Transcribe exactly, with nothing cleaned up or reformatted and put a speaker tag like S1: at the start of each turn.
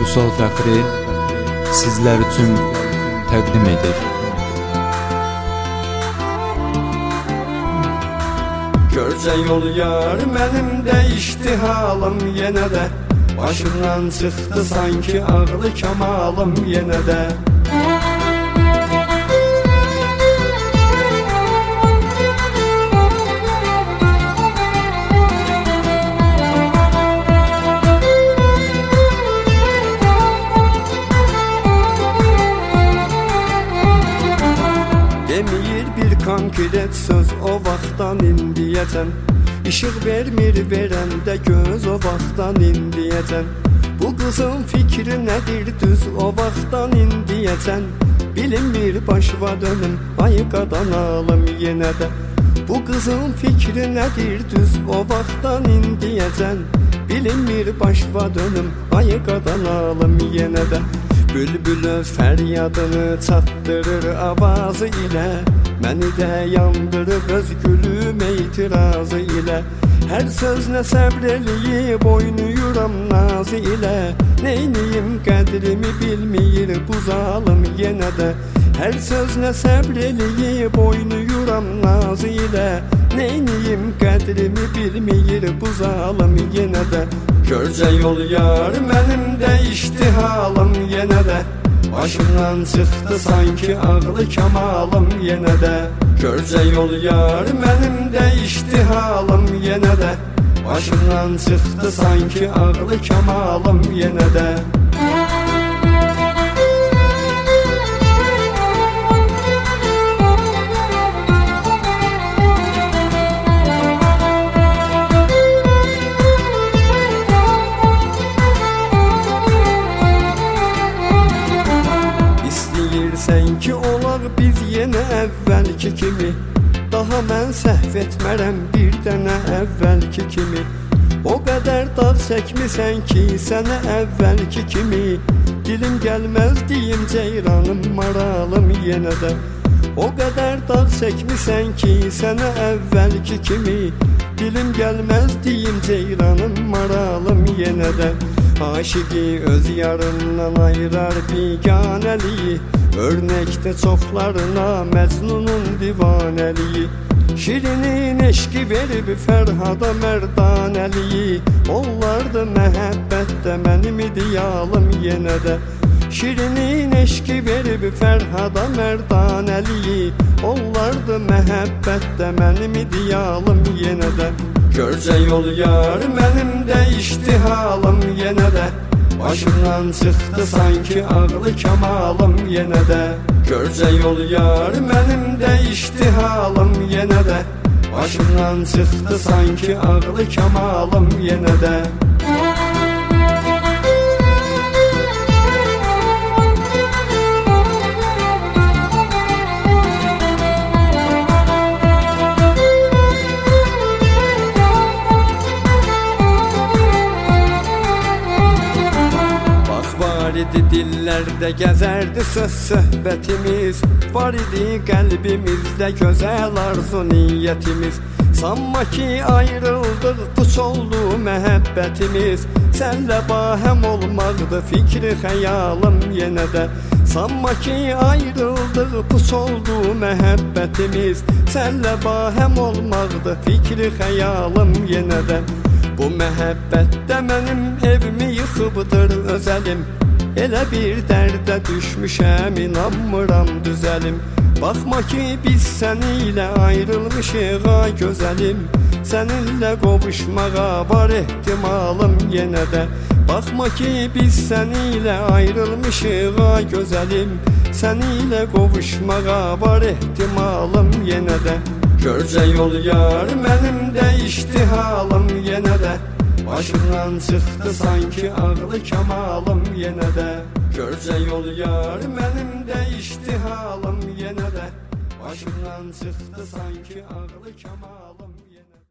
S1: Vüsal Fəxri sizlər üçün təqdim edir.
S2: Görcə yol yar, mənim dəyişdi halım yenə də. Başımdan çıxdı sanki ağlı kamalım yenə də. Demir bir konkret söz o vaxtdan indiyəcən. İşıq vermir verəndə göz o vaxtdan indiyəcən. Bu qızın fikri nədir düz o vaxtdan indiyəcən. Bilinmir başva dönüm ay qadan alım yenə də. Bu qızın fikri nədir düz o vaxtdan indiyəcən. Bilinmir başva dönüm ay qadan alım yenə də. Bülbül öz fəryadını çatdırır avazı ilə. Məni də yandırıb öz gülüm etirazı ilə. Hər sözlə səbr eləyib oynuyuram nazı ilə. Neyniyim qədrimi bilmir bu zalım yenə də. Hər sözlə səbr eləyib oynuyuram nazı ilə. Neyniyim qədrimi bilmir bu zalım yenə də. Görcə yol yar, mənim dəyişdi halım yenə də. Başımdan çıxdı sanki ağlı kamalım yenə də. Görcə yol yar, mənim dəyişdi halım yenə də. Başımdan çıxdı sanki ağlı kamalım yenə də. Sən ki olaq biz yenə əvvəlki kimi. Daha mən səhv etmərəm bir dənə əvvəlki kimi. O qədər dağ çəkmisən ki sənə əvvəlki kimi. Dilim gəlməz deyim ceyranım maralım yenə də. O qədər dağ çəkmisən ki sənə əvvəlki kimi. Dilim gəlməz deyim ceyranım maralım yenə də. Aşıqi öz yarından ayırar biganəliyi. Örnəkdə çoxlarına Məcnunun divanəliyi. Şirinin eşqi verib Fərhada mərdanəliyi. Onlardı məhəbbətdə mənim idiyalım yenə də. Şirinin eşqi verib Fərhada mərdanəliyi. Onlardı məhəbbətdə mənim idiyalım yenə də. Görcə yol yar, mənim dəyişdi halım yenə də. Başımdan çıxdı sanki ağlı kamalım yenə də. Görcə yol yar, mənim dəyişdi halım yenə də. Başımdan çıxdı sanki ağlı kamalım yenə də. Var idi dillərdə gəzərdi söz söhbətimiz. Var idi qəlbimizdə gözəl arzu niyyətimiz. Sanma ki ayrıldıq puç oldu məhəbbətimiz. Sənlə bahəm olmaqdı fikri xəyalım yenə də. Sanma ki ayrıldıq puç oldu məhəbbətimiz. Sənlə bahəm olmaqdı fikri xəyalım yenə də. Bu məhəbbətdə mənim evimi yıxıbdır özəlim. Elə bir dərdə düşmüşəm, inanmıram düzəlim. Baxma ki biz səninlə ayrılmışıq ay gözəlim. Səninlə qovuşmağa var ehtimalım yenə də. Baxma ki biz səninlə ayrılmışıq ay gözəlim. Səninlə qovuşmağa var ehtimalım yenə də. Görcə yol yar, mənim dəyişdi halım yenə də. Başımdan çıxdı sanki ağlı kamalım yenə də. Görcə yol yar, mənim dəyişdi halım yenə də. Başımdan çıxdı sanki ağlı kamalım.